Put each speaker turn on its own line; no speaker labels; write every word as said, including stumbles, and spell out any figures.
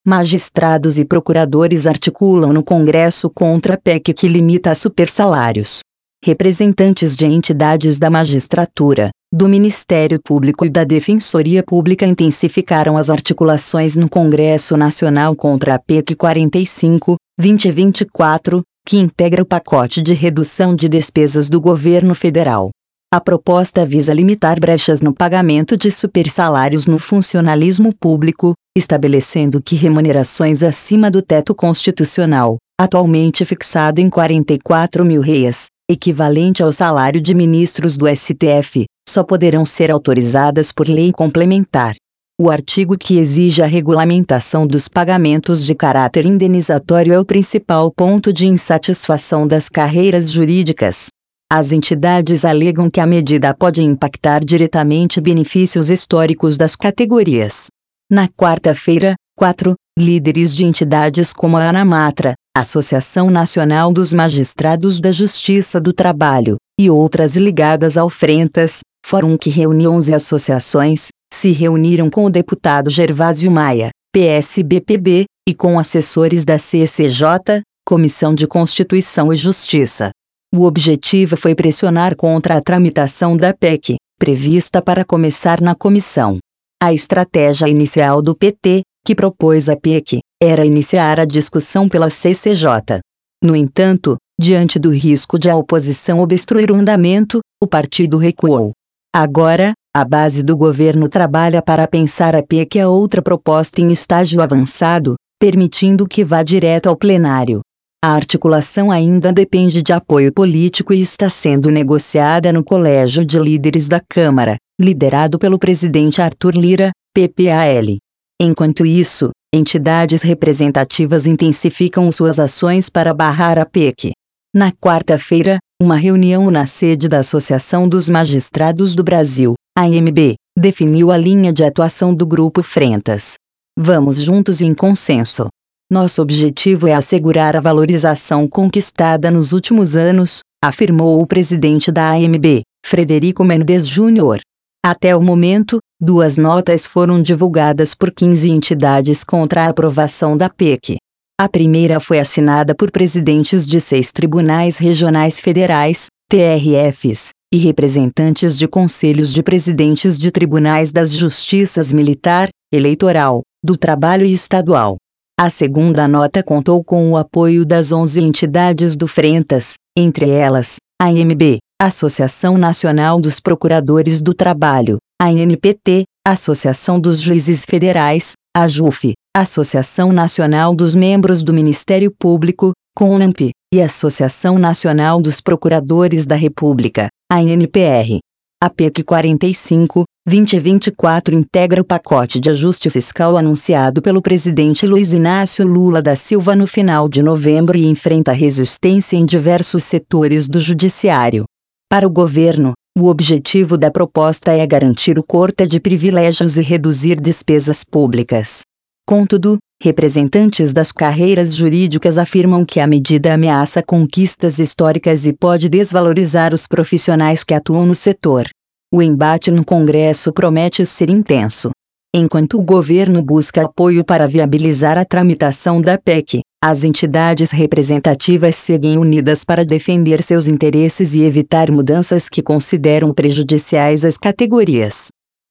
Magistrados e procuradores articulam no Congresso contra a P E C que limita a supersalários. Representantes de entidades da magistratura, do Ministério Público e da Defensoria Pública intensificaram as articulações no Congresso Nacional contra a P E C quarenta e cinco, dois mil e vinte e quatro, que integra o pacote de redução de despesas do governo federal. A proposta visa limitar brechas no pagamento de supersalários no funcionalismo público, estabelecendo que remunerações acima do teto constitucional, atualmente fixado em quarenta e quatro mil reais, equivalente ao salário de ministros do S T F, só poderão ser autorizadas por lei complementar. O artigo que exige a regulamentação dos pagamentos de caráter indenizatório é o principal ponto de insatisfação das carreiras jurídicas. As entidades alegam que a medida pode impactar diretamente benefícios históricos das categorias. Na quarta-feira, quatro líderes de entidades como a ANAMATRA, Associação Nacional dos Magistrados da Justiça do Trabalho, e outras ligadas ao Frentas, fórum que reúne onze associações, se reuniram com o deputado Gervásio Maia, P S B P B, e com assessores da C C J, Comissão de Constituição e Justiça. O objetivo foi pressionar contra a tramitação da P E C, prevista para começar na comissão. A estratégia inicial do P T, que propôs a P E C, era iniciar a discussão pela C C J. No entanto, diante do risco de a oposição obstruir o andamento, o partido recuou. Agora, a base do governo trabalha para pensar a P E C a outra proposta em estágio avançado, permitindo que vá direto ao plenário. A articulação ainda depende de apoio político e está sendo negociada no Colégio de Líderes da Câmara, liderado pelo presidente Arthur Lira, P P A L. Enquanto isso, entidades representativas intensificam suas ações para barrar a P E C. Na quarta-feira, uma reunião na sede da Associação dos Magistrados do Brasil, A M B, definiu a linha de atuação do Grupo Frentas. Vamos juntos em consenso. Nosso objetivo é assegurar a valorização conquistada nos últimos anos, afirmou o presidente da A M B, Frederico Mendes Júnior Até o momento, duas notas foram divulgadas por quinze entidades contra a aprovação da P E C. A primeira foi assinada por presidentes de seis tribunais regionais federais, T R Fs, e representantes de conselhos de presidentes de tribunais das justiças militar, eleitoral, do trabalho e estadual. A segunda nota contou com o apoio das onze entidades do Frentas, entre elas, a M B, Associação Nacional dos Procuradores do Trabalho, a N P T, Associação dos Juízes Federais, a JUF, Associação Nacional dos Membros do Ministério Público, CONAMP, e Associação Nacional dos Procuradores da República, a N P R. A P E C quarenta e cinco, dois mil e vinte e quatro integra o pacote de ajuste fiscal anunciado pelo presidente Luiz Inácio Lula da Silva no final de novembro e enfrenta resistência em diversos setores do judiciário. Para o governo, o objetivo da proposta é garantir o corte de privilégios e reduzir despesas públicas. Contudo, representantes das carreiras jurídicas afirmam que a medida ameaça conquistas históricas e pode desvalorizar os profissionais que atuam no setor. O embate no Congresso promete ser intenso. Enquanto o governo busca apoio para viabilizar a tramitação da P E C, as entidades representativas seguem unidas para defender seus interesses e evitar mudanças que consideram prejudiciais às categorias.